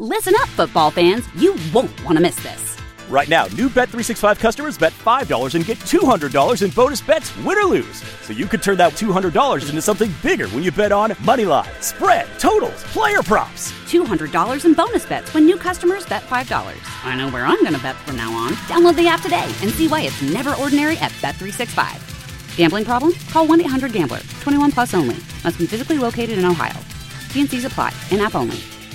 Listen up, football fans. You won't want to miss this. Right now, new Bet365 customers bet $5 and get $200 in bonus bets, win or lose. So you could turn that $200 into something bigger when you bet on money line, spread, totals, player props. $200 in bonus bets when new customers bet $5. I know where I'm going to bet from now on. Download the app today and see why it's never ordinary at Bet365. Gambling problem? Call 1-800-GAMBLER. 21 plus only. Must be physically located in Ohio. T&Cs apply. In-app only.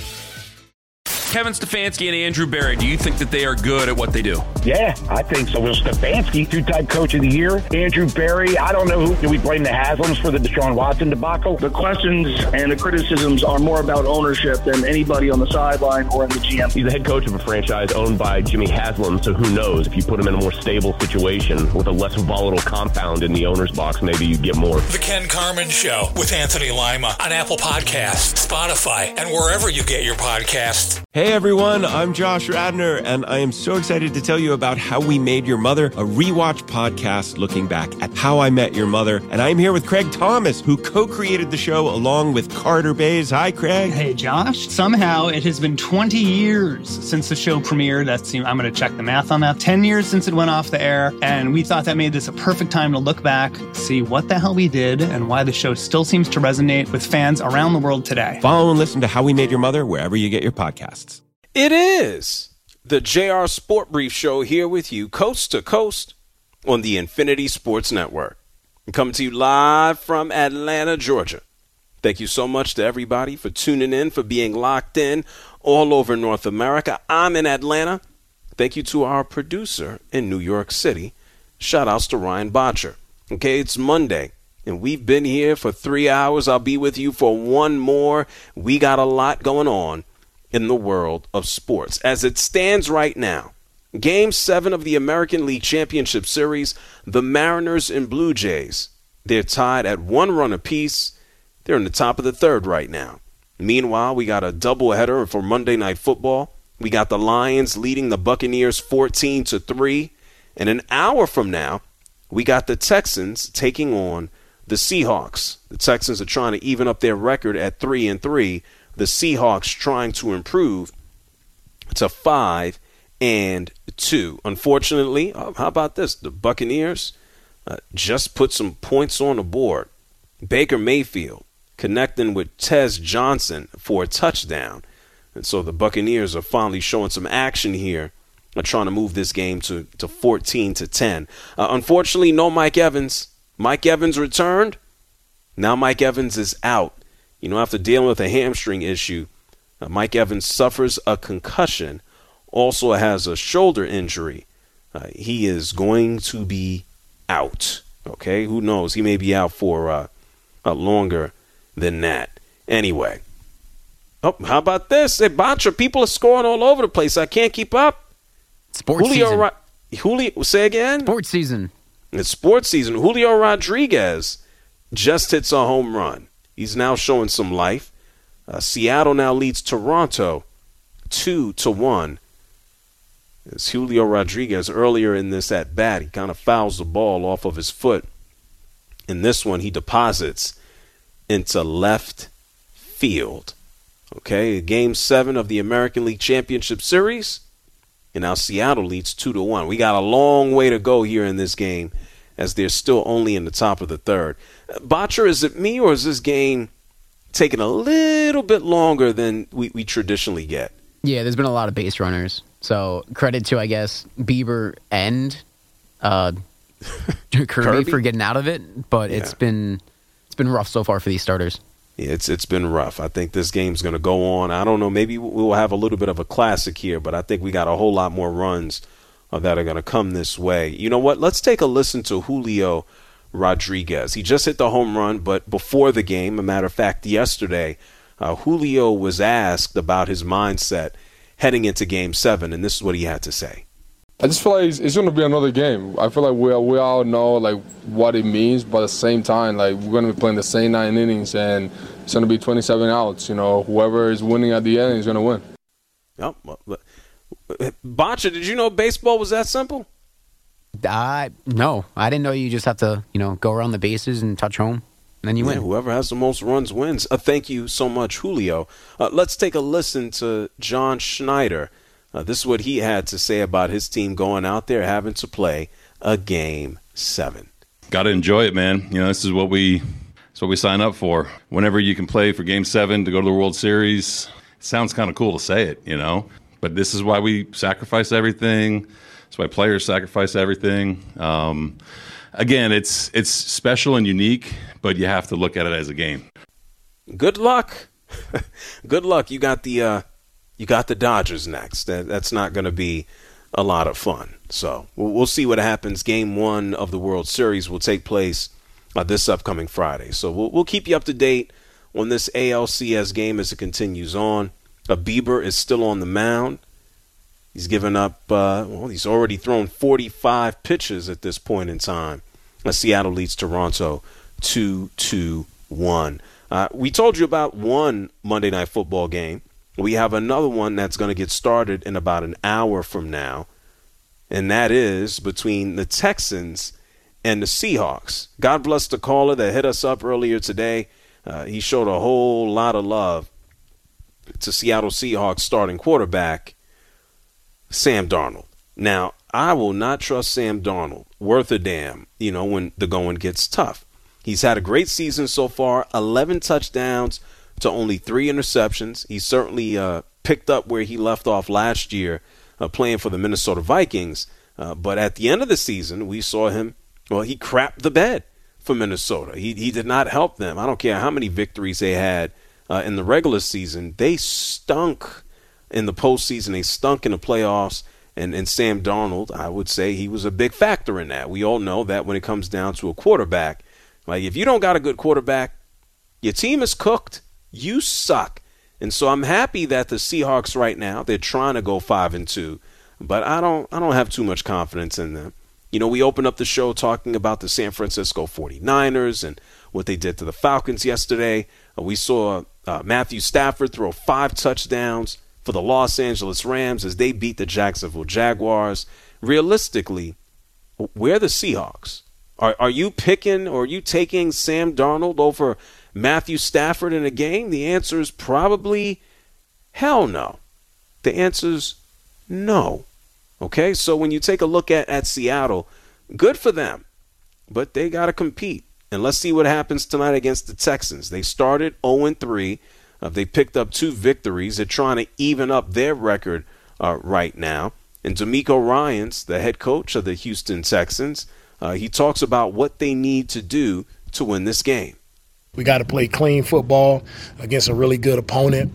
Kevin Stefanski and Andrew Berry, do you think that they are good at what they do? Yeah, I think so. Well, Stefanski, two-time coach of the year. Andrew Berry, I don't know who. Do we blame the Haslams for the Deshaun Watson debacle? The questions and the criticisms are more about ownership than anybody on the sideline or in the GM. He's the head coach of a franchise owned by Jimmy Haslam, so who knows? If you put him in a more stable situation with a less volatile compound in the owner's box, maybe you get more. The Ken Carman Show with Anthony Lima on Apple Podcasts, Spotify, and wherever you get your podcasts. Hey everyone, I'm Josh Radner, and I am so excited to tell you about How We Made Your Mother, a rewatch podcast looking back at How I Met Your Mother. And I'm here with Craig Thomas, who co-created the show along with Carter Bays. Hi, Craig. Hey, Josh. Somehow it has been 20 years since the show premiered. I'm going to check the math on that. 10 years since it went off the air, and we thought that made this a perfect time to look back, see what the hell we did, and why the show still seems to resonate with fans around the world today. Follow and listen to How We Made Your Mother wherever you get your podcasts. It is the JR Sport Brief Show here with you, coast to coast, on the Infinity Sports Network. I'm coming to you live from Atlanta, Georgia. Thank you so much to everybody for tuning in, for being locked in all over North America. I'm in Atlanta. Thank you to our producer in New York City. Shout outs to Ryan Botcher. Okay, it's Monday, and we've been here for 3 hours. I'll be with you for one more. We got a lot going on in the world of sports. As it stands right now, Game 7 of the American League Championship Series, the Mariners and Blue Jays, they're tied at 1 run apiece. They're in the top of the third right now. Meanwhile, we got a doubleheader for Monday Night Football. We got the Lions leading the Buccaneers 14-3. And an hour from now, we got the Texans taking on the Seahawks. The Texans are trying to even up their record at 3-3. The Seahawks trying to improve to 5-2. Unfortunately, how about this? The Buccaneers just put some points on the board. Baker Mayfield connecting with Tez Johnson for a touchdown. And so the Buccaneers are finally showing some action here, trying to move this game to 14-10. Unfortunately, no Mike Evans. Mike Evans returned. Now Mike Evans is out. After dealing with a hamstring issue, Mike Evans suffers a concussion, also has a shoulder injury. He is going to be out. Okay, who knows? He may be out for longer than that. Anyway. Oh, how about this? Hey, Botcher, people are scoring all over the place. I can't keep up. Sports season. Julio, say again? Sports season. It's sports season. Julio Rodriguez just hits a home run. He's now showing some life. Seattle now leads Toronto 2-1. As Julio Rodriguez earlier in this at bat, he kind of fouls the ball off of his foot. In this one, he deposits into left field. Okay, Game 7 of the American League Championship Series. And now Seattle leads 2-1. We got a long way to go here in this game, as they're still only in the top of the third. Botcher, is it me or is this game taking a little bit longer than we traditionally get? Yeah, there's been a lot of base runners. So credit to, I guess, Bieber and Kirby for getting out of it. But yeah, it's been rough so far for these starters. Yeah, it's been rough. I think this game's going to go on. I don't know. Maybe we'll have a little bit of a classic here, but I think we got a whole lot more runs that are going to come this way. You know what? Let's take a listen to Julio Rodriguez. He just hit the home run, but before the game, a matter of fact, yesterday, Julio was asked about his mindset heading into Game 7, and this is what he had to say. I just feel like it's going to be another game. I feel like we all know what it means, but at the same time, we're going to be playing the same 9 innings, and it's going to be 27 outs. Whoever is winning at the end is going to win. Yep. Botcha, did you know baseball was that simple? No, I didn't know you just have to, go around the bases and touch home. And then you win. Whoever has the most runs wins. Thank you so much, Julio. Let's take a listen to John Schneider. This is what he had to say about his team going out there having to play a Game 7. Got to enjoy it, man. This is what we sign up for. Whenever you can play for Game 7 to go to the World Series, it sounds kind of cool to say it, But this is why we sacrifice everything. That's why players sacrifice everything. Again, it's special and unique, but you have to look at it as a game. Good luck. Good luck. You got the Dodgers next. That's not going to be a lot of fun. So we'll see what happens. Game 1 of the World Series will take place this upcoming Friday. So we'll keep you up to date on this ALCS game as it continues on. Bieber is still on the mound. He's given up, he's already thrown 45 pitches at this point in time. Seattle leads Toronto 2-1. We told you about one Monday Night Football game. We have another one that's going to get started in about an hour from now, and that is between the Texans and the Seahawks. God bless the caller that hit us up earlier today. He showed a whole lot of love to Seattle Seahawks starting quarterback Sam Darnold. Now, I will not trust Sam Darnold worth a damn, when the going gets tough. He's had a great season so far, 11 touchdowns to only 3 interceptions. He certainly picked up where he left off last year playing for the Minnesota Vikings. But at the end of the season, we saw him, he crapped the bed for Minnesota. He did not help them. I don't care how many victories they had in the regular season. They stunk in the postseason. They stunk in the playoffs. And Sam Darnold, I would say he was a big factor in that. We all know that when it comes down to a quarterback, like if you don't got a good quarterback, your team is cooked. You suck. And so I'm happy that the Seahawks right now, they're trying to go 5-2, but I don't have too much confidence in them. We opened up the show talking about the San Francisco 49ers and what they did to the Falcons yesterday. We saw Matthew Stafford throw 5 touchdowns for the Los Angeles Rams as they beat the Jacksonville Jaguars. Realistically, we're the Seahawks. Are you picking or are you taking Sam Darnold over Matthew Stafford in a game? The answer is probably hell no. The answer is no. Okay, so when you take a look at Seattle, good for them, but they got to compete. And let's see what happens tonight against the Texans. They started 0-3. They picked up 2 victories. They're trying to even up their record right now. And DeMeco Ryans, the head coach of the Houston Texans, he talks about what they need to do to win this game. We got to play clean football against a really good opponent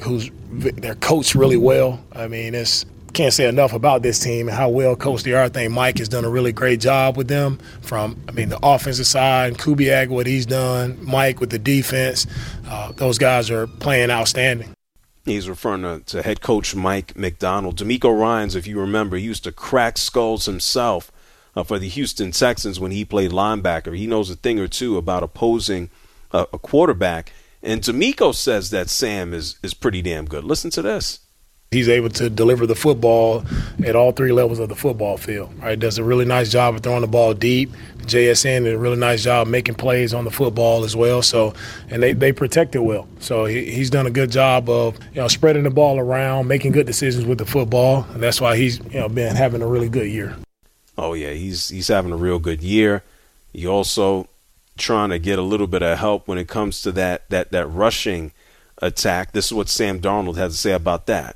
they're coached really well. I mean, can't say enough about this team and how well coached they are. I think Mike has done a really great job with them the offensive side, Kubiak, what he's done, Mike with the defense. Those guys are playing outstanding. He's referring to head coach Mike Macdonald. DeMeco Ryans, if you remember, he used to crack skulls himself for the Houston Texans when he played linebacker. He knows a thing or two about opposing a quarterback. And DeMeco says that Sam is pretty damn good. Listen to this. He's able to deliver the football at all 3 levels of the football field. Right, does a really nice job of throwing the ball deep. JSN did a really nice job making plays on the football as well. So, and they protect it well. So he's done a good job of spreading the ball around, making good decisions with the football, and that's why he's been having a really good year. Oh yeah, he's having a real good year. He also trying to get a little bit of help when it comes to that rushing attack. This is what Sam Darnold has to say about that.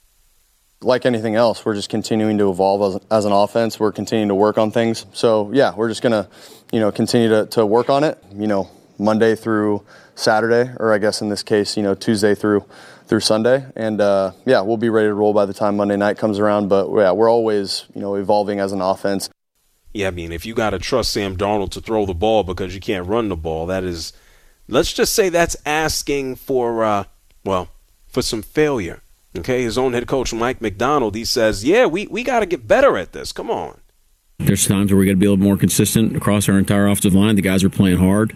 Like anything else, we're just continuing to evolve as an offense. We're continuing to work on things. So, yeah, we're just going to, continue to work on it, Monday through Saturday, or I guess in this case, Tuesday through Sunday. And, we'll be ready to roll by the time Monday night comes around. But, yeah, we're always, evolving as an offense. Yeah, I mean, if you got to trust Sam Darnold to throw the ball because you can't run the ball, that is, let's just say that's asking for some failure. Okay, his own head coach, Mike Macdonald, he says, yeah, we got to get better at this. Come on. There's times where we got to be a little more consistent across our entire offensive line. The guys are playing hard,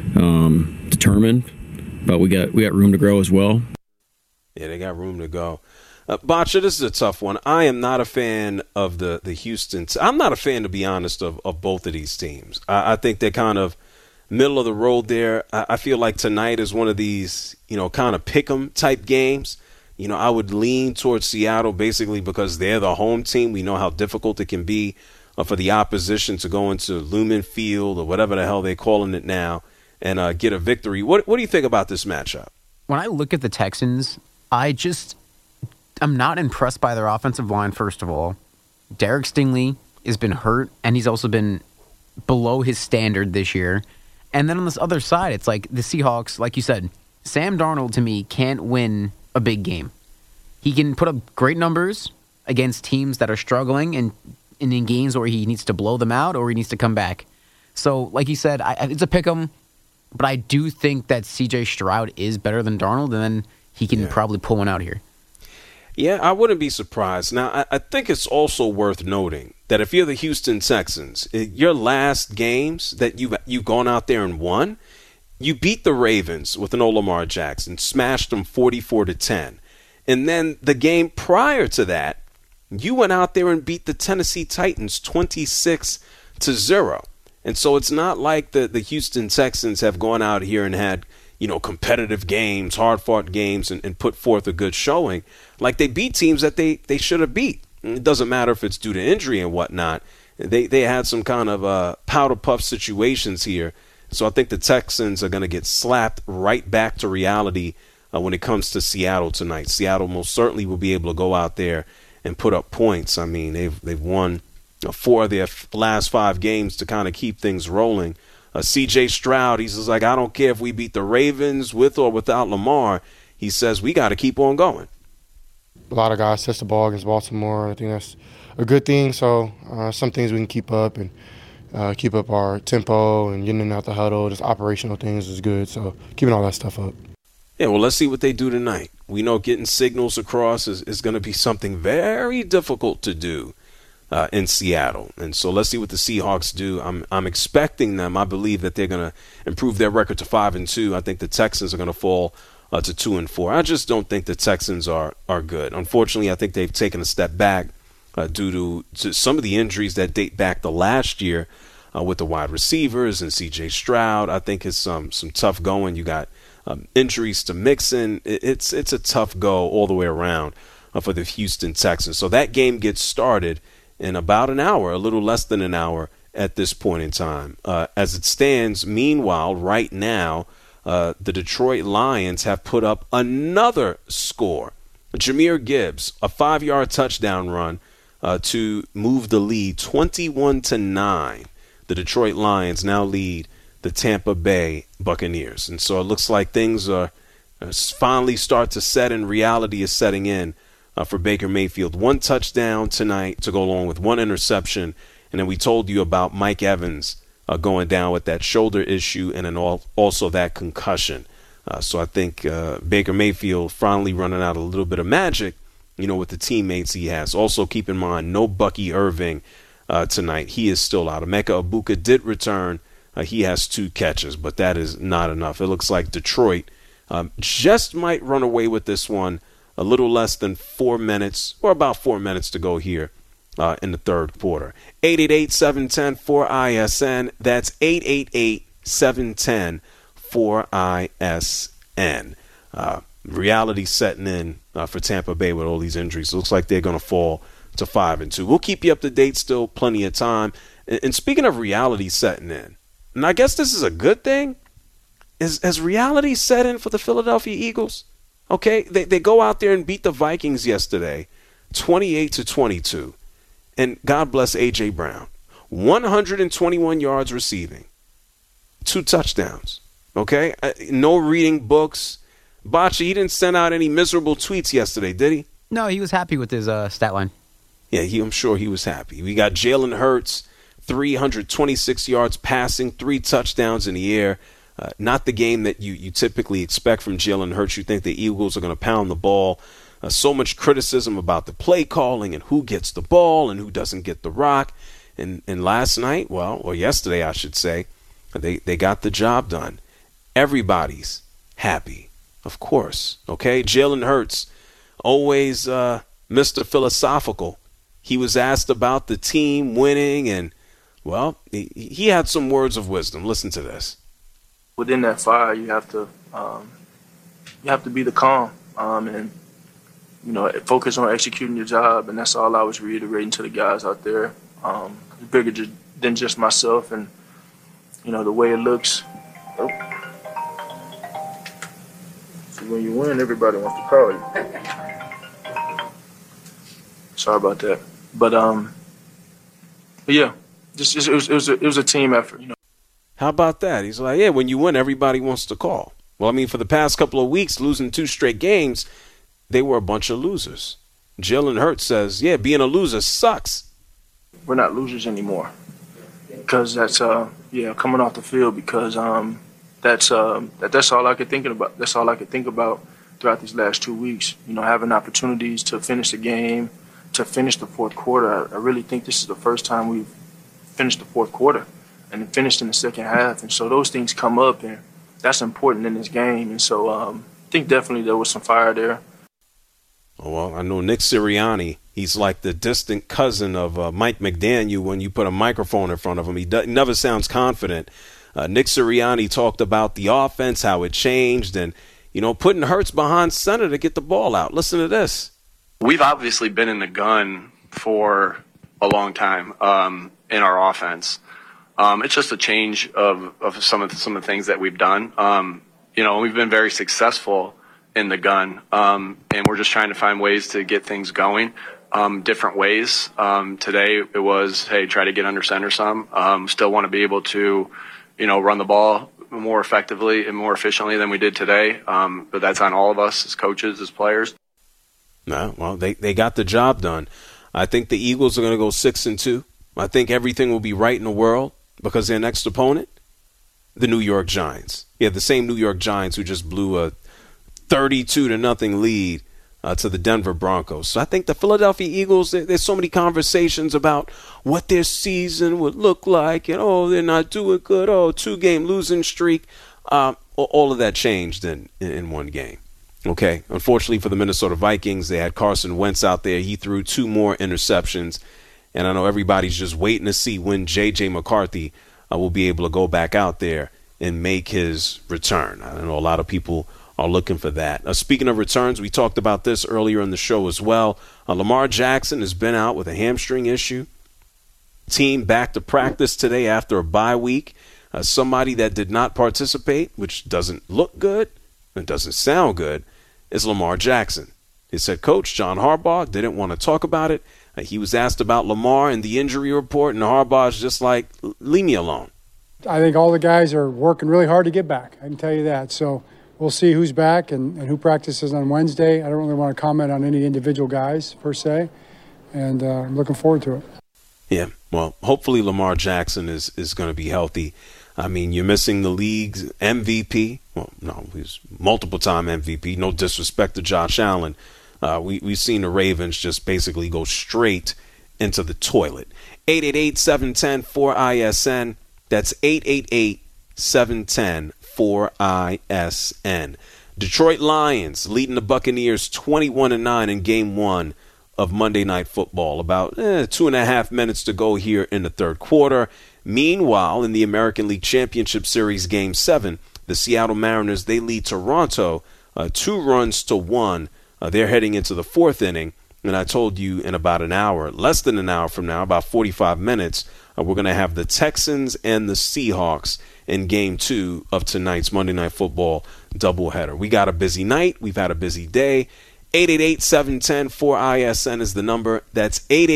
determined, but we got room to grow as well. Yeah, they got room to go. Botcha, this is a tough one. I am not a fan of the Houston. I'm not a fan, to be honest, of both of these teams. I think they're kind of middle of the road there. I feel like tonight is one of these, kind of pick 'em type games. I would lean towards Seattle basically because they're the home team. We know how difficult it can be for the opposition to go into Lumen Field or whatever the hell they're calling it now and get a victory. What do you think about this matchup? When I look at the Texans, I'm not impressed by their offensive line, first of all. Derek Stingley has been hurt, and he's also been below his standard this year. And then on this other side, it's like the Seahawks, like you said, Sam Darnold, to me, can't win a big game. He can put up great numbers against teams that are struggling and in games where he needs to blow them out or he needs to come back. So, like you said, it's a pick 'em, but I do think that C.J. Stroud is better than Darnold, and then he can probably pull one out here. Yeah, I wouldn't be surprised. Now, I think it's also worth noting that if you're the Houston Texans, your last games that you've gone out there and won, you beat the Ravens with no Lamar Jackson, smashed them 44-10. And then the game prior to that, you went out there and beat the Tennessee Titans 26-0. And so it's not like the Houston Texans have gone out here and had, competitive games, hard-fought games, and put forth a good showing. Like they beat teams that they should have beat. It doesn't matter if it's due to injury and whatnot. They had some kind of powder puff situations here. So I think the Texans are going to get slapped right back to reality when it comes to Seattle tonight. Seattle most certainly will be able to go out there and put up points. I mean, they've won 4 of their last 5 games to kind of keep things rolling. C.J. Stroud, he says, I don't care if we beat the Ravens with or without Lamar. He says we got to keep on going. A lot of guys touch the ball against Baltimore. I think that's a good thing. So some things we can keep up and keep up our tempo and getting out the huddle, just operational things is good. So keeping all that stuff up. Yeah, well, let's see what they do tonight. We know getting signals across is going to be something very difficult to do in Seattle. And so let's see what the Seahawks do. I'm expecting them. I believe that they're going to improve their record to 5-2. I think the Texans are going to fall to 2-4. I just don't think the Texans are good. Unfortunately, I think they've taken a step back due to some of the injuries that date back to last year with the wide receivers and C.J. Stroud. I think it's some tough going. You got injuries to Mixon. It's a tough go all the way around for the Houston Texans. So that game gets started in about an hour, a little less than an hour at this point in time. As it stands, meanwhile, right now, the Detroit Lions have put up another score. Jahmyr Gibbs, a 5-yard touchdown run to move the lead 21-9. The Detroit Lions now lead the Tampa Bay Buccaneers. And so it looks like things are finally start to set in. Reality is setting in for Baker Mayfield. 1 touchdown tonight to go along with 1 interception. And then we told you about Mike Evans going down with that shoulder issue and then also that concussion. So I think Baker Mayfield finally running out a little bit of magic, with the teammates he has. Also keep in mind, no Bucky Irving tonight. He is still out. Emeka Egbuka did return. He has 2 catches, but that is not enough. It looks like Detroit just might run away with this one. A little less than 4 minutes, or about 4 minutes to go here in the third quarter. 888-710-4ISN. That's 888-710-4ISN. Reality setting in for Tampa Bay with all these injuries. It looks like they're going to fall to 5-2. We'll keep you up to date. Still plenty of time. And speaking of reality setting in, and I guess this is a good thing. Has reality set in for the Philadelphia Eagles? Okay, they go out there and beat the Vikings yesterday, 28-22. And God bless A.J. Brown. 121 yards receiving. 2 touchdowns. Okay? No reading books. Bocce, he didn't send out any miserable tweets yesterday, did he? No, he was happy with his stat line. Yeah, I'm sure he was happy. We got Jalen Hurts, 326 yards passing, 3 touchdowns in the air. Not the game that you typically expect from Jalen Hurts. You think the Eagles are going to pound the ball. So much criticism about the play calling and who gets the ball and who doesn't get the rock. And last night, or yesterday, I should say, they got the job done. Everybody's happy, of course. Okay, Jalen Hurts, always Mr. Philosophical. He was asked about the team winning, and, he had some words of wisdom. Listen to this. Within that fire, you have to be the calm and focus on executing your job, and that's all I was reiterating to the guys out there. It's bigger than just myself, and the way it looks. So when you win, everybody wants to call you. Sorry about that, but yeah, it was a team effort. How about that? He's like, yeah, when you win, everybody wants to call. Well, I mean, for the past couple of weeks, losing 2 straight games, they were a bunch of losers. Jalen Hurts says, yeah, being a loser sucks. We're not losers anymore because that's coming off the field because that's all I could think about. That's all I could think about throughout these last 2 weeks. Having opportunities to finish the game, to finish the fourth quarter. I really think this is the first time we've finished the fourth quarter and finished in the second half. And so those things come up, and that's important in this game. And so I think definitely there was some fire there. Well, I know Nick Sirianni. He's like the distant cousin of Mike McDaniel when you put a microphone in front of him. He never sounds confident. Nick Sirianni talked about the offense, how it changed, and, putting Hurts behind center to get the ball out. Listen to this. We've obviously been in the gun for a long time in our offense. It's just a change of some of the things that we've done. We've been very successful in the gun, and we're just trying to find ways to get things going, different ways. Today it was, hey, try to get under center some. Still want to be able to, run the ball more effectively and more efficiently than we did today. But that's on all of us as coaches, as players. No, well, they got the job done. I think the Eagles are going to go 6-2. I think everything will be right in the world because their next opponent, the New York Giants. Yeah, the same New York Giants who just blew a 32-0 lead to the Denver Broncos. So I think the Philadelphia Eagles, there's so many conversations about what their season would look like, and, they're not doing good, 2-game losing streak. All of that changed in one game. Okay, unfortunately for the Minnesota Vikings, they had Carson Wentz out there. He threw 2 more interceptions, and I know everybody's just waiting to see when J.J. McCarthy will be able to go back out there and make his return. I know a lot of people are looking for that. Speaking of returns, we talked about this earlier in the show as well. Lamar Jackson has been out with a hamstring issue. Team back to practice today after a bye week. Somebody that did not participate, which doesn't look good and doesn't sound good, is Lamar Jackson. His head coach, John Harbaugh, didn't want to talk about it. He was asked about Lamar and the injury report, and Harbaugh's just like, leave me alone. I think all the guys are working really hard to get back. I can tell you that. So we'll see who's back and who practices on Wednesday. I don't really want to comment on any individual guys per se, and I'm looking forward to it. Yeah, well, hopefully Lamar Jackson is going to be healthy. I mean, you're missing the league's MVP. Well, no, he's multiple-time MVP. No disrespect to Josh Allen. We've seen the Ravens just basically go straight into the toilet. 888-710-4ISN. That's 888-710-4ISN. Detroit Lions leading the Buccaneers 21-9 in Game 1 of Monday Night Football. About 2.5 minutes to go here in the third quarter. Meanwhile, in the American League Championship Series Game 7, the Seattle Mariners, they lead Toronto 2-1. They're heading into the fourth inning. And I told you in about an hour, less than an hour from now, about 45 minutes, we're going to have the Texans and the Seahawks in Game 2 of tonight's Monday Night Football doubleheader. We got a busy night. We've had a busy day. 888-710-4ISN is the number. That's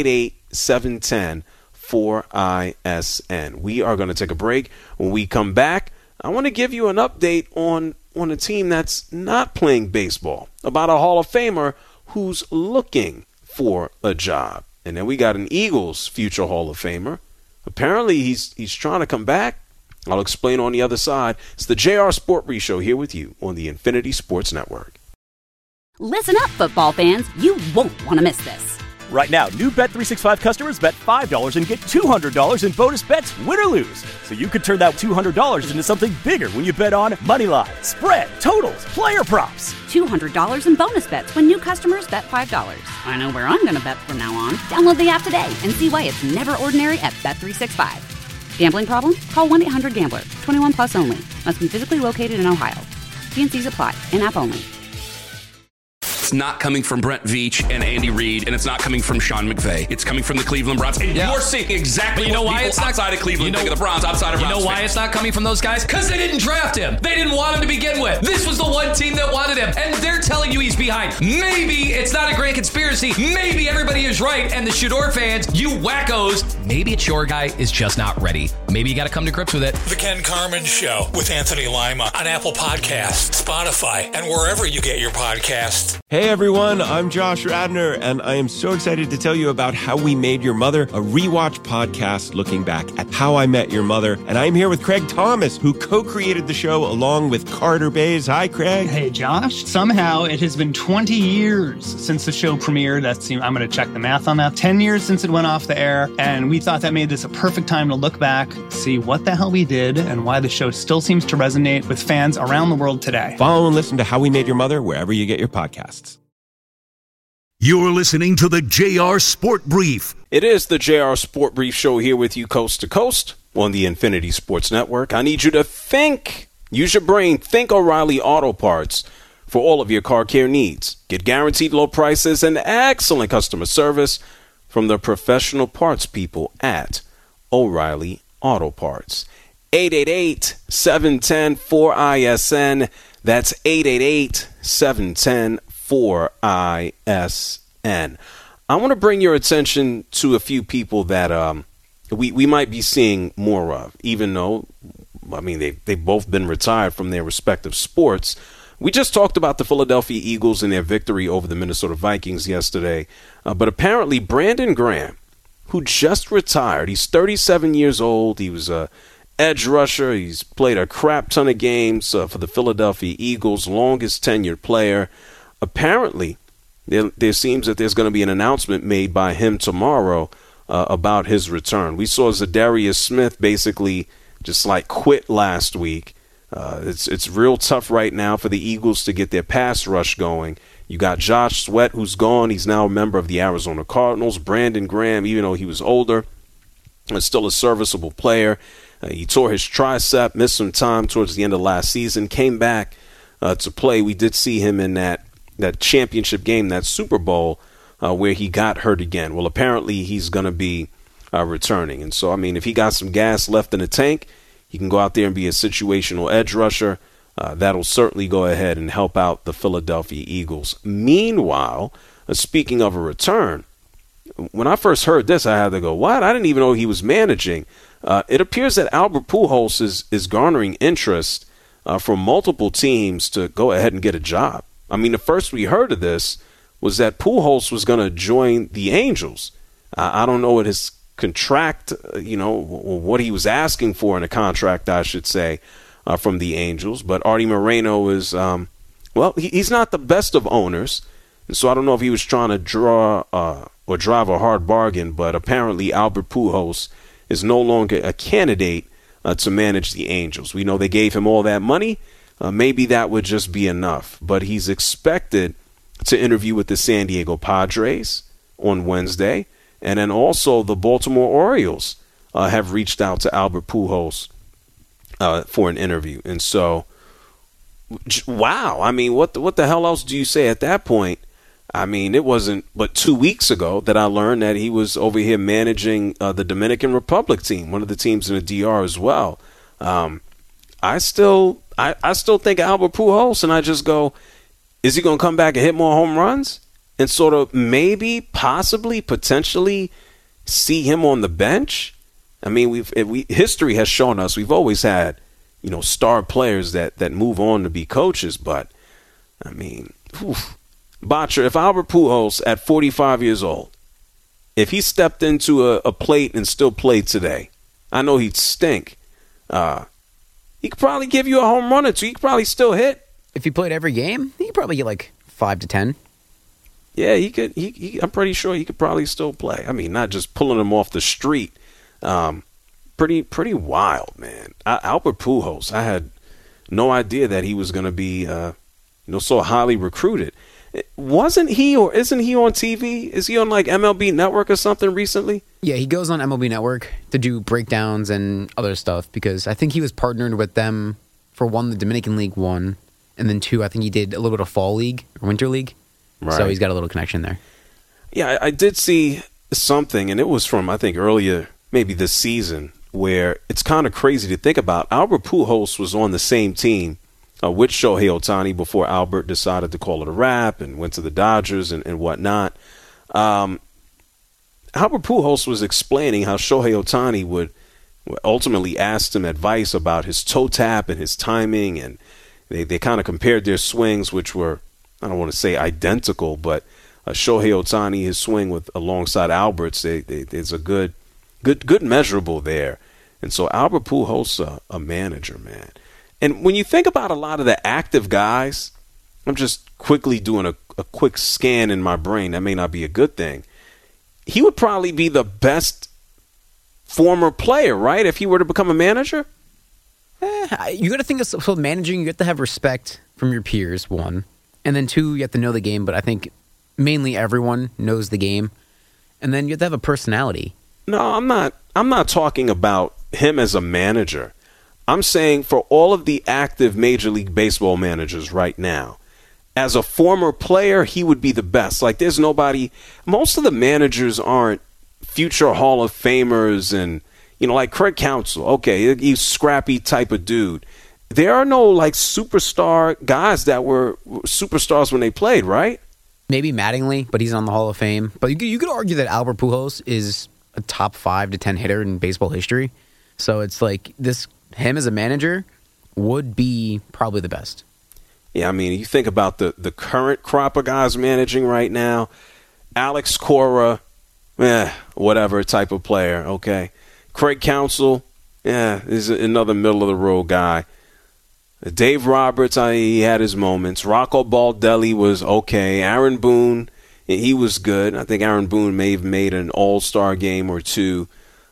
888-710-4ISN. We are going to take a break. When we come back, I want to give you an update on a team that's not playing baseball, about a Hall of Famer who's looking for a job. And then we got an Eagles future Hall of Famer. Apparently he's trying to come back. I'll explain on the other side. It's the JR Sport Brief Show here with you on the Infinity Sports Network. Listen up, football fans. You won't want to miss this. Right now, new Bet365 customers bet $5 and get $200 in bonus bets, win or lose. So you could turn that $200 into something bigger when you bet on Moneyline, spread, totals, player props. $200 in bonus bets when new customers bet $5. I know where I'm going to bet from now on. Download the app today and see why it's never ordinary at Bet365. Gambling problem? Call 1-800-GAMBLER. 21 plus only. Must be physically located in Ohio. T&Cs apply. In-app only. It's not coming from Brent Veach and Andy Reid, and it's not coming from Sean McVay. It's coming from the Cleveland Browns. And you're seeing exactly what people outside of Cleveland think of the Browns, outside of Browns You know why fans. it's not coming from those guys? Because they didn't draft him. They didn't want him to begin with. This was the one team that wanted him, and they're telling you he's behind. Maybe it's not a great conspiracy. Maybe everybody is right, and the Shador fans, you wackos, maybe it's your guy is just not ready. Maybe you got to come to grips with it. The Ken Carman Show with Anthony Lima on Apple Podcasts, Spotify, and wherever you get your podcasts. Hey everyone, I'm Josh Radner, and I am so excited to tell you about How We Made Your Mother, a rewatch podcast looking back at How I Met Your Mother. And I'm here with Craig Thomas, who co-created the show along with Carter Bays. Hi, Craig. Hey, Josh. Somehow it has been 20 years since the show premiered. I'm going to check the math on that. 10 years since it went off the air, and we thought that made this a perfect time to look back, see what the hell we did, and why the show still seems to resonate with fans around the world today. Follow and listen to How We Made Your Mother wherever you get your podcasts. You're listening to the JR Sport Brief. It is the JR Sport Brief show here with you coast to coast on the Infinity Sports Network. I need you to think. Use your brain. Think O'Reilly Auto Parts for all of your car care needs. Get guaranteed low prices and excellent customer service from the professional parts people at O'Reilly Auto Parts. 888-710-4ISN. That's 888-710-4ISN. I want to bring your attention to a few people that we might be seeing more of, even though, I mean, they've both been retired from their respective sports. We just talked about the Philadelphia Eagles and their victory over the Minnesota Vikings yesterday, but apparently Brandon Graham, who just retired, he's 37 years old, he was a edge rusher, he's played a crap ton of games for the Philadelphia Eagles, longest tenured player. Apparently, there seems that there's going to be an announcement made by him tomorrow about his return. We saw Zadarius Smith basically just like quit last week. It's real tough right now for the Eagles to get their pass rush going. You got Josh Sweat, who's gone. He's now a member of the Arizona Cardinals. Brandon Graham, even though he was older, is still a serviceable player. He tore his tricep, missed some time towards the end of last season, came back to play. We did see him in that championship game, that Super Bowl, where he got hurt again. Well, apparently he's going to be returning. And so, I mean, if he got some gas left in the tank, he can go out there and be a situational edge rusher. That'll certainly go ahead and help out the Philadelphia Eagles. Meanwhile, speaking of a return, when I first heard this, I had to go, what? I didn't even know he was managing. It appears that Albert Pujols is garnering interest from multiple teams to go ahead and get a job. I mean, the first we heard of this was that Pujols was going to join the Angels. I don't know what his contract, what he was asking for in a contract, I should say, from the Angels. But Artie Moreno is, he's not the best of owners. And so I don't know if he was trying to draw or drive a hard bargain, but apparently Albert Pujols is no longer a candidate to manage the Angels. We know they gave him all that money. Maybe that would just be enough. But he's expected to interview with the San Diego Padres on Wednesday. And then also the Baltimore Orioles have reached out to Albert Pujols for an interview. And so, wow. I mean, what the hell else do you say at that point? I mean, it wasn't but 2 weeks ago that I learned that he was over here managing the Dominican Republic team, one of the teams in the DR as well. I still think Albert Pujols, and I just go, is he going to come back and hit more home runs? And sort of maybe, possibly, potentially see him on the bench? I mean, history has shown us we've always had, star players that move on to be coaches. But, I mean, Botcher, if Albert Pujols at 45 years old, if he stepped into a plate and still played today, I know he'd stink. He could probably give you a home run or two. He could probably still hit. If he played every game, he could probably get like 5 to 10. Yeah, he could. I'm pretty sure he could probably still play. I mean, not just pulling him off the street. Pretty wild, man. Albert Pujols, I had no idea that he was going to be, so highly recruited. Wasn't he or isn't he on TV? Is he on like MLB Network or something recently? Yeah, he goes on MLB Network to do breakdowns and other stuff because I think he was partnered with them for one, the Dominican League, one, and then two, I think he did a little bit of Fall League or Winter League. Right. So he's got a little connection there. Yeah, I did see something, and it was from, I think, earlier, maybe this season, where it's kind of crazy to think about. Albert Pujols was on the same team with Shohei Ohtani before Albert decided to call it a wrap and went to the Dodgers and whatnot. Albert Pujols was explaining how Shohei Ohtani would ultimately ask him advice about his toe tap and his timing, and they kind of compared their swings, which were, I don't want to say identical, but Shohei Ohtani, his swing with alongside Albert's, there's a good measurable there. And so Albert Pujols, a manager, man. And when you think about a lot of the active guys, I'm just quickly doing a quick scan in my brain. That may not be a good thing. He would probably be the best former player, right? If he were to become a manager? You got to think of managing, you have to have respect from your peers, one. And then two, you have to know the game, but I think mainly everyone knows the game. And then you have to have a personality. No, I'm not talking about him as a manager. I'm saying for all of the active Major League Baseball managers right now, as a former player, he would be the best. Like, there's nobody, most of the managers aren't future Hall of Famers and, like Craig Counsell. Okay, he's scrappy type of dude. There are no, like, superstar guys that were superstars when they played, right? Maybe Mattingly, but he's on the Hall of Fame. But you could argue that Albert Pujols is a top 5 to 10 hitter in baseball history. So it's like him as a manager would be probably the best. Yeah, I mean, you think about the current crop of guys managing right now. Alex Cora, whatever type of player, okay. Craig Counsell, is another middle-of-the-road guy. Dave Roberts, he had his moments. Rocco Baldelli was okay. Aaron Boone, he was good. I think Aaron Boone may have made an all-star game or two.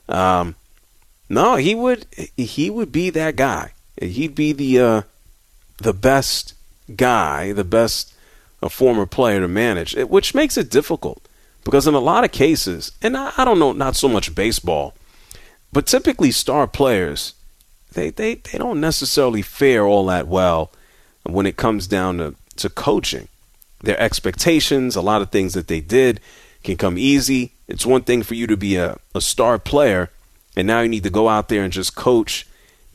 No, he would be that guy. He'd be the best guy, the best former player to manage, which makes it difficult because in a lot of cases, and I don't know, not so much baseball, but typically star players, they don't necessarily fare all that well when it comes down to coaching. Their expectations, a lot of things that they did can come easy. It's one thing for you to be a star player, and now you need to go out there and just coach,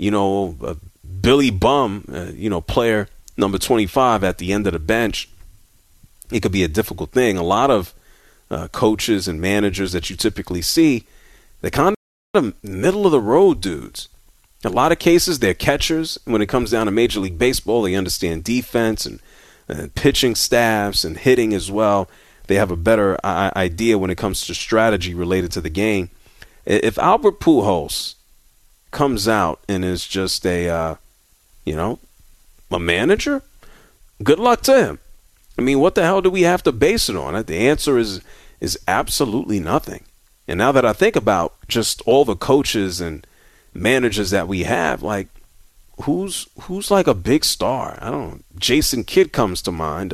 Billy Bum, player number 25 at the end of the bench. It could be a difficult thing. A lot of coaches and managers that you typically see, they're kind of middle-of-the-road dudes. In a lot of cases, they're catchers. When it comes down to Major League Baseball, they understand defense and pitching staffs and hitting as well. They have a better idea when it comes to strategy related to the game. If Albert Pujols comes out and is just a manager, good luck to him. I mean, what the hell do we have to base it on? The answer is absolutely nothing. And now that I think about just all the coaches and managers that we have, like who's like a big star? I don't know. Jason Kidd comes to mind.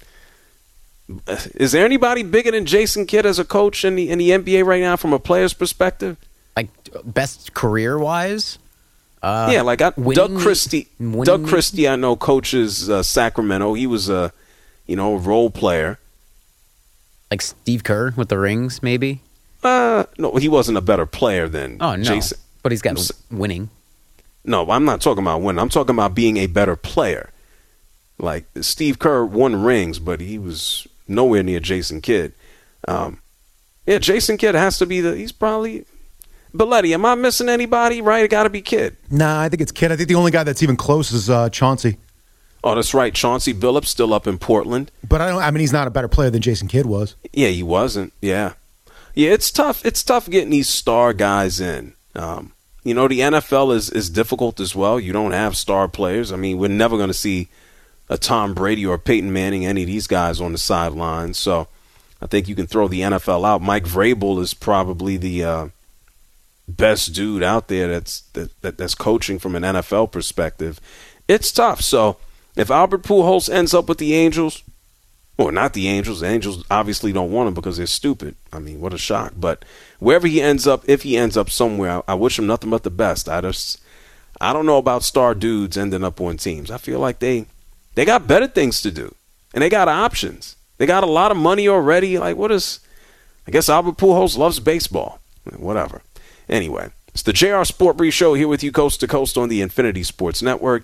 Is there anybody bigger than Jason Kidd as a coach in the NBA right now from a player's perspective? Like best career-wise? Doug Christie. Doug Christie, I know, coaches Sacramento. He was a role player. Like Steve Kerr with the rings, maybe? No, he wasn't a better player than Jason. But he's got winning. No, I'm not talking about winning. I'm talking about being a better player. Like Steve Kerr won rings, but he was nowhere near Jason Kidd. Jason Kidd has to be he's probably... Belletti, am I missing anybody? Right, it got to be Kidd. Nah, I think it's Kidd. I think the only guy that's even close is Chauncey. Oh, that's right. Chauncey Billups still up in Portland. But he's not a better player than Jason Kidd was. Yeah, he wasn't. Yeah, it's tough. It's tough getting these star guys in. The NFL is difficult as well. You don't have star players. I mean, we're never going to see a Tom Brady or Peyton Manning, any of these guys on the sidelines. So I think you can throw the NFL out. Mike Vrabel is probably the best dude out there that's coaching from an NFL perspective. It's tough. So if Albert Pujols ends up with the Angels, Well, not the Angels. The Angels obviously don't want him because they're stupid. I mean, what a shock. But wherever he ends up, if he ends up somewhere, I wish him nothing but the best. I don't know about star dudes ending up on teams. I feel like they got better things to do. And they got options. They got a lot of money already. Like, I guess Albert Pujols loves baseball. Whatever. Anyway, it's the JR Sport Brief Show here with you coast to coast on the Infinity Sports Network.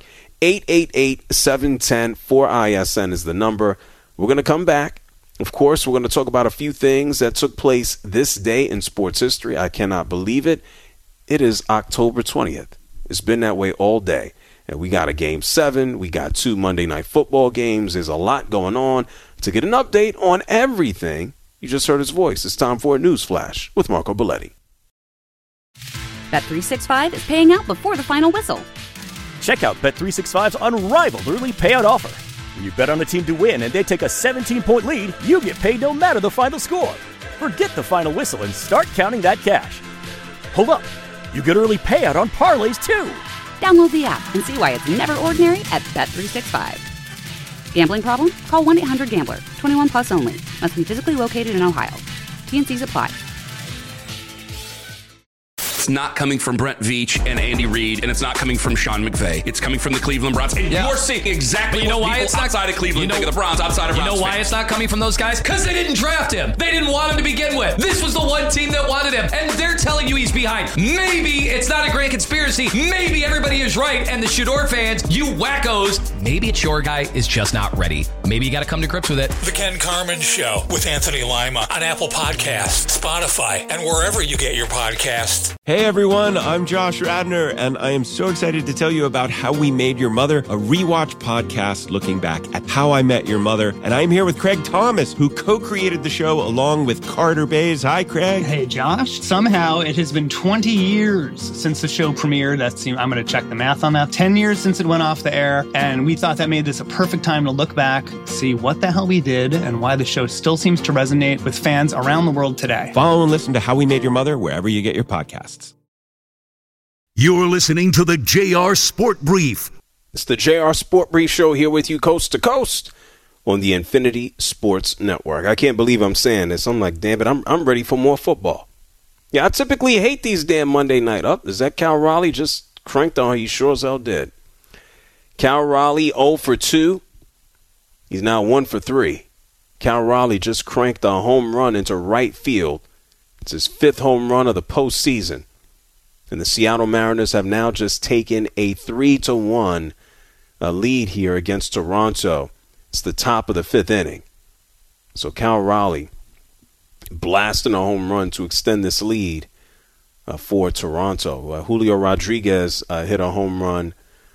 888-710-4ISN is the number. We're going to come back. Of course, we're going to talk about a few things that took place this day in sports history. I cannot believe it. It is October 20th. It's been that way all day. And we got a Game 7. We got 2 Monday Night Football games. There's a lot going on. To get an update on everything, you just heard his voice. It's time for a news flash with Marco Belletti. Bet365 is paying out before the final whistle. Check out Bet365's unrivaled early payout offer. When you bet on a team to win and they take a 17-point lead, you get paid no matter the final score. Forget the final whistle and start counting that cash. Hold up. You get early payout on parlays, too. Download the app and see why it's never ordinary at Bet365. Gambling problem? Call 1-800-GAMBLER. 21 plus only. Must be physically located in Ohio. T&Cs apply. It's not coming from Brent Veach and Andy Reid, and it's not coming from Sean McVay. It's coming from the Cleveland Browns. And you're seeing exactly you know what why people it's not, outside of Cleveland think of the Browns, outside of Browns You know why fans. it's not coming from those guys? Because they didn't draft him. They didn't want him to begin with. This was the one team that wanted him, and they're telling you he's behind. Maybe it's not a grand conspiracy. Maybe everybody is right, and the Shador fans, you wackos, maybe it's your guy is just not ready. Maybe you got to come to grips with it. The Ken Carmen Show with Anthony Lima on Apple Podcasts, Spotify, and wherever you get your podcasts. Hey everyone, I'm Josh Radner, and I am so excited to tell you about How We Made Your Mother, a rewatch podcast looking back at How I Met Your Mother. And I'm here with Craig Thomas, who co-created the show along with Carter Bays. Hi, Craig. Hey, Josh. Somehow it has been 20 years since the show premiered. I'm going to check the math on that. 10 years since it went off the air, and we thought that made this a perfect time to look back, see what the hell we did, and why the show still seems to resonate with fans around the world today. Follow and listen to How We Made Your Mother wherever you get your podcasts. You're listening to the JR Sport Brief. It's the JR Sport Brief Show here with you coast to coast on the Infinity Sports Network. I can't believe I'm saying this. I'm like, damn it, I'm ready for more football. Yeah, I typically hate these damn Monday night. Is that Cal Raleigh just cranked on? He sure as hell did. Cal Raleigh 0 for 2. He's now 1 for 3. Cal Raleigh just cranked a home run into right field. It's his 5th home run of the postseason. And the Seattle Mariners have now just taken a 3-1 lead here against Toronto. It's the top of the 5th inning. So Cal Raleigh blasting a home run to extend this lead for Toronto. Julio Rodriguez hit a home run.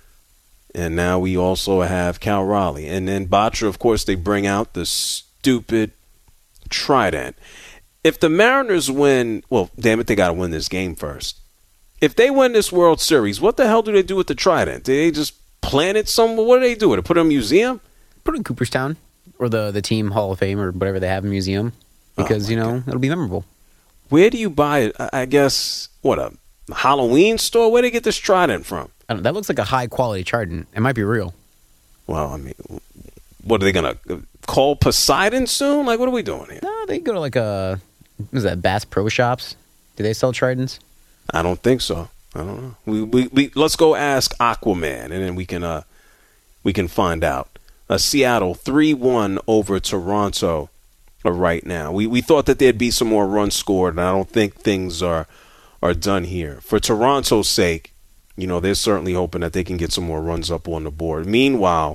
And now we also have Cal Raleigh. And then Batra, of course, they bring out the stupid trident. If the Mariners win, well, damn it, they got to win this game first. If they win this World Series, what the hell do they do with the trident? Do they just plant it somewhere? What do they do with it? Put it in a museum? Put it in Cooperstown or the team Hall of Fame or whatever they have in museum because, it'll be memorable. Where do you buy it? I guess, a Halloween store? Where do they get this trident from? That looks like a high-quality trident. It might be real. Well, I mean, what are they going to call Poseidon soon? Like, what are we doing here? No, they go to Bass Pro Shops. Do they sell tridents? I don't think so. I don't know. We let's go ask Aquaman, and then we can find out. Seattle 3-1 over Toronto right now. We thought that there'd be some more runs scored, and I don't think things are done here. For Toronto's sake, they're certainly hoping that they can get some more runs up on the board. Meanwhile,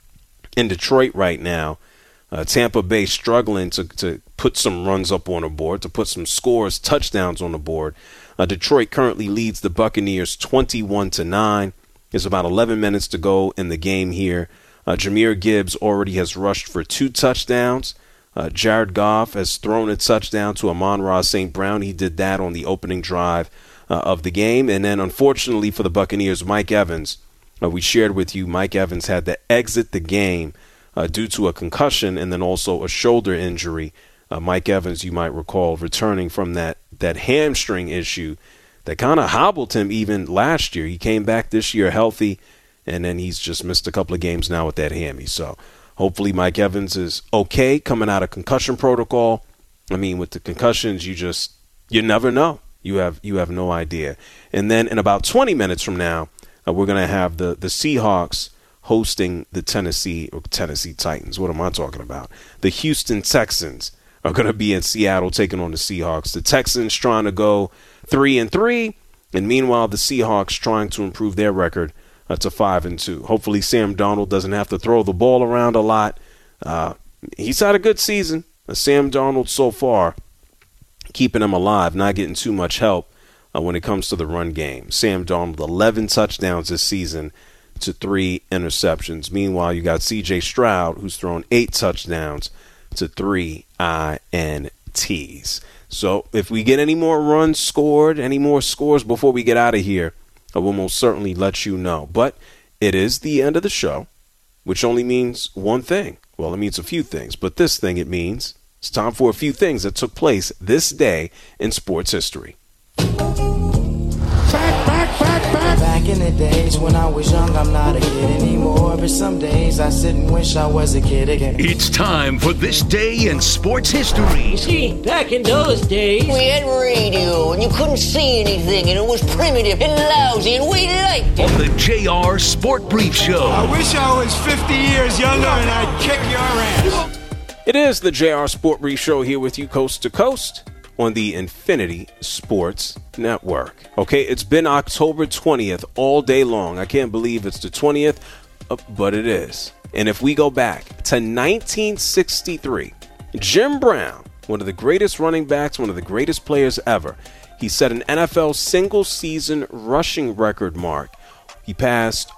in Detroit right now, Tampa Bay struggling to put some runs up on the board, to put some scores, touchdowns on the board. Detroit currently leads the Buccaneers 21-9. There's about 11 minutes to go in the game here. Jahmyr Gibbs already has rushed for 2 touchdowns. Jared Goff has thrown a touchdown to Amon-Ra St. Brown. He did that on the opening drive of the game. And then, unfortunately for the Buccaneers, Mike Evans, we shared with you, Mike Evans had to exit the game due to a concussion and then also a shoulder injury. Mike Evans, you might recall, returning from that hamstring issue that kind of hobbled him even last year. He came back this year healthy, and then he's just missed a couple of games now with that hammy. So Hopefully Mike Evans is okay coming out of concussion protocol. I mean, with the concussions, you never know. You have no idea. And then in about 20 minutes from now, we're going to have the Seahawks hosting the Tennessee Titans. What am I talking about? The Houston Texans are going to be in Seattle taking on the Seahawks. The Texans trying to go 3-3, and meanwhile the Seahawks trying to improve their record to 5-2. Hopefully Sam Darnold doesn't have to throw the ball around a lot. He's had a good season. Sam Darnold so far keeping him alive, not getting too much help when it comes to the run game. Sam Darnold, 11 touchdowns this season to 3 interceptions. Meanwhile, you got C.J. Stroud, who's thrown 8 touchdowns to 3 INTs. So if we get any more runs scored, any more scores before we get out of here, I will most certainly let you know. But it is the end of the show, which only means one thing. Well, it means a few things, but this thing it means it's time for a few things that took place this day in sports history. Back in the days when I was young, I'm not a kid anymore. But some days I sit and wish I was a kid again. It's time for this day in sports history. You see, back in those days, we had radio and you couldn't see anything, and it was primitive and lousy, and we liked it. On the JR Sport Brief Show. I wish I was 50 years younger and I'd kick your ass. It is the JR Sport Brief Show here with you coast to coast on the Infinity Sports Network. Okay, it's been October 20th all day long. I can't believe it's the 20th, but it is. And if we go back to 1963, Jim Brown, one of the greatest running backs, one of the greatest players ever, he set an NFL single-season rushing record mark. He passed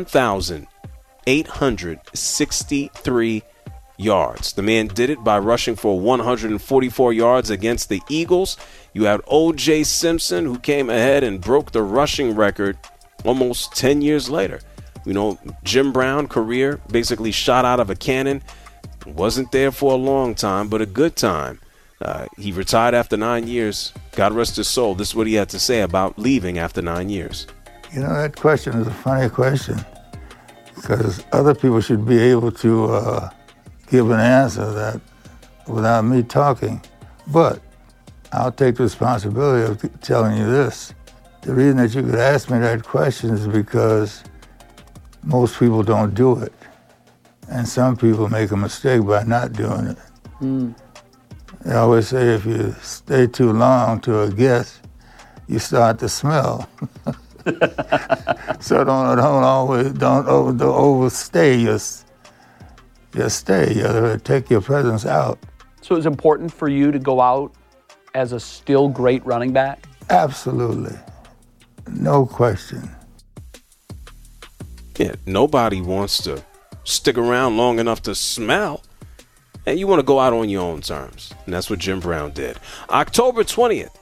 1,863 yards. The man did it by rushing for 144 yards against the Eagles. You had O.J. Simpson, who came ahead and broke the rushing record almost 10 years later. You know, Jim Brown career basically shot out of a cannon. Wasn't there for a long time, but a good time. He retired after 9 years. God rest his soul. This is what he had to say about leaving after 9 years. You know, that question is a funny question because other people should be able to give an answer that without me talking. But I'll take the responsibility of telling you this. The reason that you could ask me that question is because most people don't do it. And some people make a mistake by not doing it. They always say if you stay too long to a guest, you start to smell. So don't overstay. Just stay. You take your presence out. So it's important for you to go out as a still great running back? Absolutely. No question. Yeah, nobody wants to stick around long enough to smell. And you want to go out on your own terms. And that's what Jim Brown did. October 20th,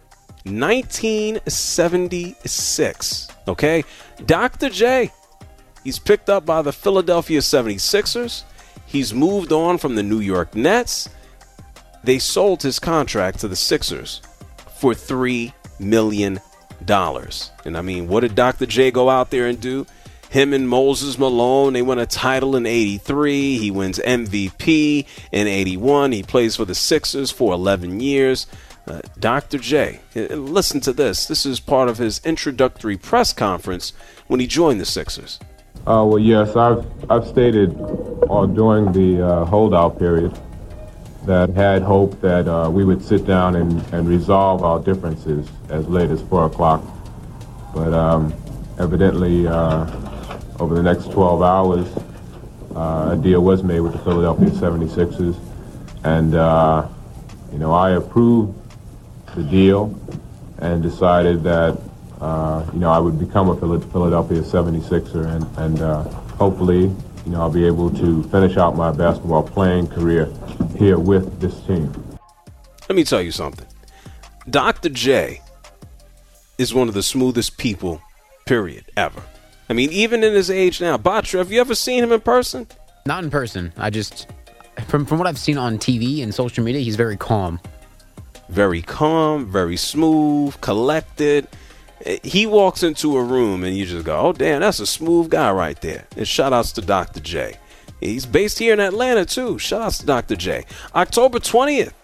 1976. Okay? Dr. J, he's picked up by the Philadelphia 76ers. He's moved on from the New York Nets. They sold his contract to the Sixers for $3 million. And I mean, what did Dr. J go out there and do? Him and Moses Malone, they win a title in 83. He wins MVP in 81. He plays for the Sixers for 11 years. Dr. J, listen to this. This is part of his introductory press conference when he joined the Sixers. Well, yes, I've stated during the holdout period that had hoped that we would sit down and resolve our differences as late as 4 o'clock. But evidently, over the next 12 hours, a deal was made with the Philadelphia 76ers. And, I approved the deal and decided that, I would become a Philadelphia 76er and hopefully, I'll be able to finish out my basketball playing career here with this team. Let me tell you something. Dr. J is one of the smoothest people, period, ever. I mean, even in his age now. Batra, have you ever seen him in person? Not in person. I just, from what I've seen on TV and social media, he's very calm. Very calm, very smooth, collected. He walks into a room and you just go, oh, damn, that's a smooth guy right there. And shout outs to Dr. J. He's based here in Atlanta, too. Shout out to Dr. J. October 20th,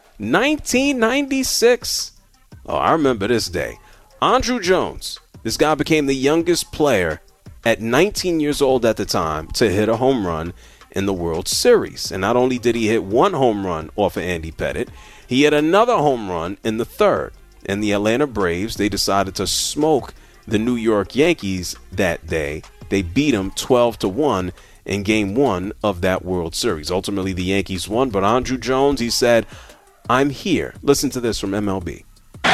1996. Oh, I remember this day. Andruw Jones. This guy became the youngest player at 19 years old at the time to hit a home run in the World Series. And not only did he hit one home run off of Andy Pettitte, he hit another home run in the third. And the Atlanta Braves, they decided to smoke the New York Yankees that day. They beat them 12-1 in Game 1 of that World Series. Ultimately, the Yankees won, but Andruw Jones, he said, "I'm here." Listen to this from MLB.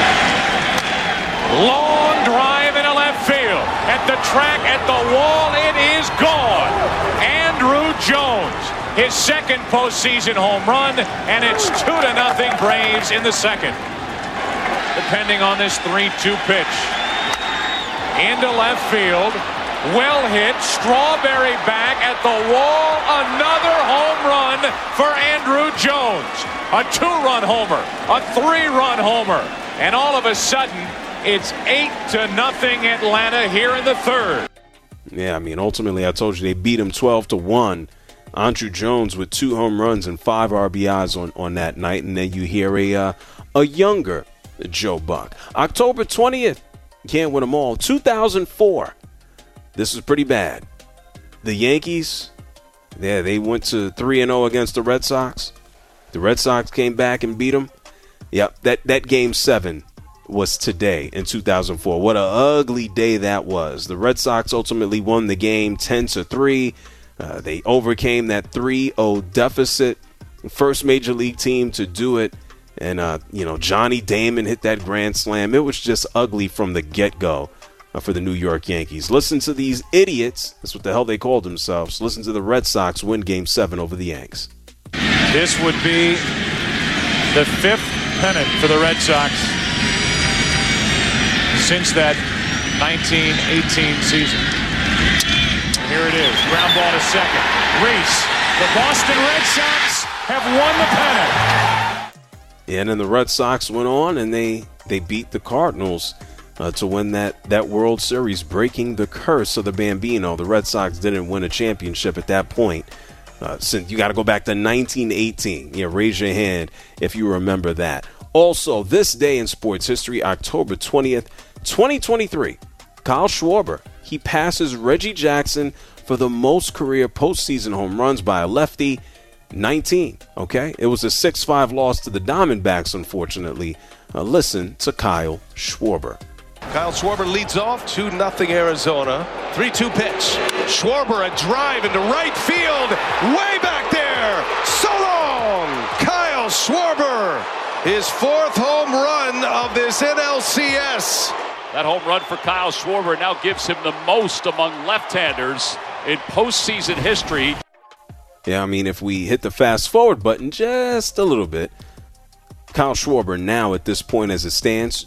Long drive into left field. At the track, at the wall, it is gone. Andruw Jones, his second postseason home run, and it's 2-0 Braves in the second. Depending on this 3-2 pitch. Into left field. Well hit. Strawberry back at the wall. Another home run for Andruw Jones. A 2-run homer. A 3-run homer. And all of a sudden, it's 8-0 Atlanta here in the third. Yeah, I mean, ultimately, I told you they beat him 12-1. Andruw Jones with 2 home runs and 5 RBIs on that night. And then you hear a younger Joe Buck. October 20th. Can't win them all. 2004. This is pretty bad. The Yankees, yeah, they went to 3-0 against the Red Sox. The Red Sox came back and beat them. Yep, that Game 7 was today in 2004. What an ugly day that was. The Red Sox ultimately won the game 10-3. They overcame that 3-0 deficit. First major league team to do it. And, Johnny Damon hit that grand slam. It was just ugly from the get-go for the New York Yankees. Listen to these idiots. That's what the hell they called themselves. Listen to the Red Sox win Game 7 over the Yanks. This would be the 5th pennant for the Red Sox since that 1918 season. Here it is. Ground ball to second. Reese. The Boston Red Sox have won the pennant. Yeah, and then the Red Sox went on and they beat the Cardinals to win that World Series, breaking the curse of the Bambino. The Red Sox didn't win a championship at that point. Since you got to go back to 1918. Yeah, raise your hand if you remember that. Also, this day in sports history, October 20th, 2023, Kyle Schwarber, he passes Reggie Jackson for the most career postseason home runs by a lefty, 19. Okay, it was a 6-5 loss to the Diamondbacks, unfortunately. Listen to Kyle Schwarber. Kyle Schwarber leads off, 2-0 Arizona. 3-2 pitch. Schwarber, a drive into right field. Way back there. So long. Kyle Schwarber, his 4th home run of this NLCS. That home run for Kyle Schwarber now gives him the most among left-handers in postseason history. Yeah, I mean, if we hit the fast forward button just a little bit, Kyle Schwarber now at this point as it stands,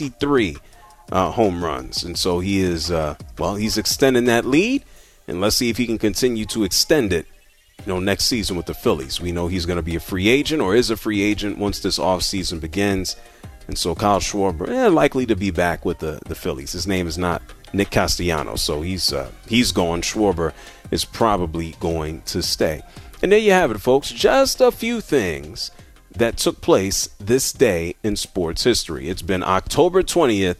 23 home runs. And so he is, he's extending that lead. And let's see if he can continue to extend it, next season with the Phillies. We know he's going to be a free agent or is a free agent once this offseason begins. And so Kyle Schwarber, likely to be back with the Phillies. His name is not Nick Castellanos, so he's gone. Schwarber is probably going to stay. And there you have it, folks. Just a few things that took place this day in sports history. It's been October 20th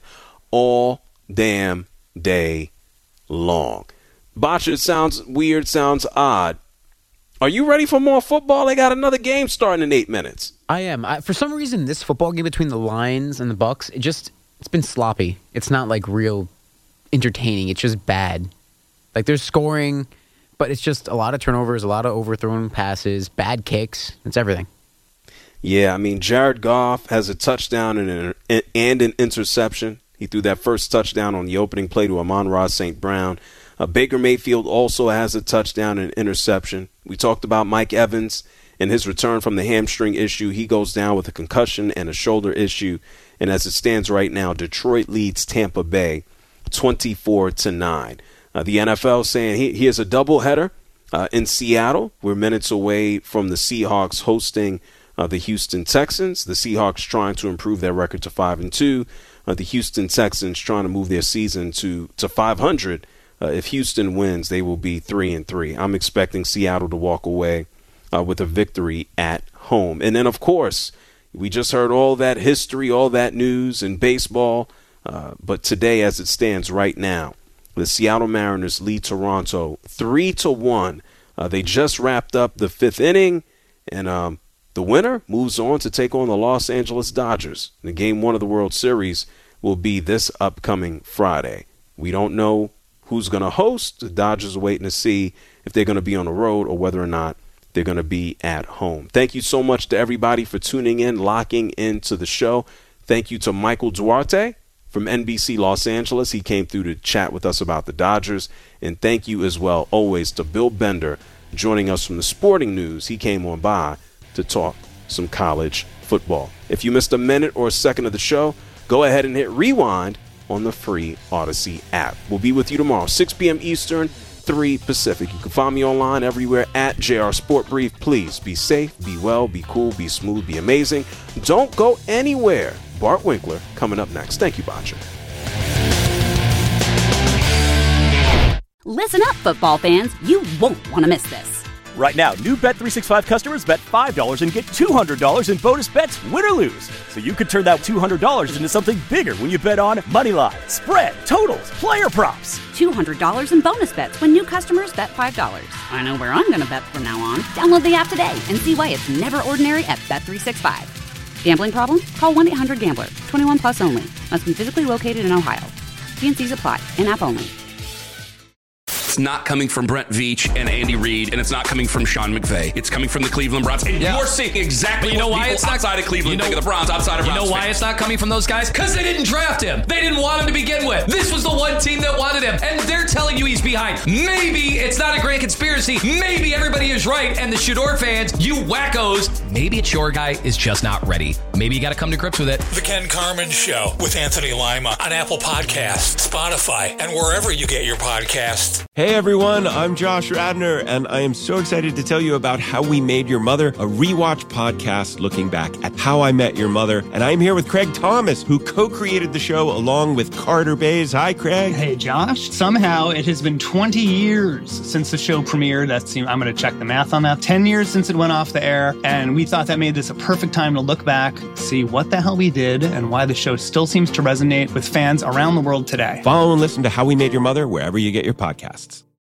all damn day long. Botcha, it sounds weird, sounds odd. Are you ready for more football? They got another game starting in 8 minutes. I am. For some reason, this football game between the Lions and the Bucks, it's been sloppy. It's not like real entertaining. It's just bad. Like there's scoring, but it's just a lot of turnovers, a lot of overthrown passes, bad kicks. It's everything. Yeah, I mean, Jared Goff has a touchdown and an interception. He threw that first touchdown on the opening play to Amon-Ra St. Brown. Baker Mayfield also has a touchdown and interception. We talked about Mike Evans and his return from the hamstring issue. He goes down with a concussion and a shoulder issue. And as it stands right now, Detroit leads Tampa Bay 24-9. The NFL saying here's a doubleheader in Seattle. We're minutes away from the Seahawks hosting the Houston Texans. The Seahawks trying to improve their record to 5-2. The Houston Texans trying to move their season to 500 if Houston wins, they will be 3-3. I'm expecting Seattle to walk away with a victory at home. And then, of course, we just heard all that history, all that news in baseball. But today, as it stands right now, the Seattle Mariners lead Toronto 3-1. They just wrapped up the 5th inning, and the winner moves on to take on the Los Angeles Dodgers. The Game 1 of the World Series will be this upcoming Friday. We don't know who's going to host. The Dodgers are waiting to see if they're going to be on the road or whether or not they're going to be at home. Thank you so much to everybody for tuning in, locking into the show. Thank you to Michael Duarte from NBC Los Angeles. He came through to chat with us about the Dodgers. And thank you as well, always, to Bill Bender joining us from the Sporting News. He came on by to talk some college football. If you missed a minute or a second of the show, go ahead and hit rewind on the free Odyssey app. We'll be with you tomorrow, 6 p.m. Eastern, 3 Pacific. You can find me online everywhere at JR Sport Brief. Please be safe, be well, be cool, be smooth, be amazing. Don't go anywhere. Bart Winkler coming up next. Thank you, Botcher. Listen up, football fans. You won't want to miss this. Right now, new Bet365 customers bet $5 and get $200 in bonus bets, win or lose. So you could turn that $200 into something bigger when you bet on money line, spread, totals, player props. $200 in bonus bets when new customers bet $5. I know where I'm going to bet from now on. Download the app today and see why it's never ordinary at Bet365. Gambling problem? Call 1-800-GAMBLER. 21 plus only. Must be physically located in Ohio. T&Cs apply. In-app only. It's not coming from Brent Veach and Andy Reid, and it's not coming from Sean McVay. It's coming from the Cleveland Browns. And you're seeing exactly what people outside of Cleveland think of the Browns, outside of Browns. You know why it's not coming from those guys? Because they didn't draft him. They didn't want him to begin with. This was the one team that wanted him, and they're telling you he's behind. Maybe it's not a grand conspiracy. Maybe everybody is right, and the Shador fans, you wackos, maybe it's your guy is just not ready. Maybe you got to come to grips with it. The Ken Carman Show with Anthony Lima on Apple Podcasts, Spotify, and wherever you get your podcasts. Hey everyone, I'm Josh Radner, and I am so excited to tell you about How We Made Your Mother, a rewatch podcast looking back at How I Met Your Mother. And I'm here with Craig Thomas, who co-created the show along with Carter Bays. Hi, Craig. Hey, Josh. Somehow it has been 20 years since the show premiered. I'm going to check the math on that. 10 years since it went off the air, and we thought that made this a perfect time to look back, see what the hell we did, and why the show still seems to resonate with fans around the world today. Follow and listen to How We Made Your Mother wherever you get your podcasts.